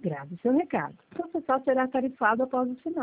Grave seu recado. O total será tarifado após o sinal.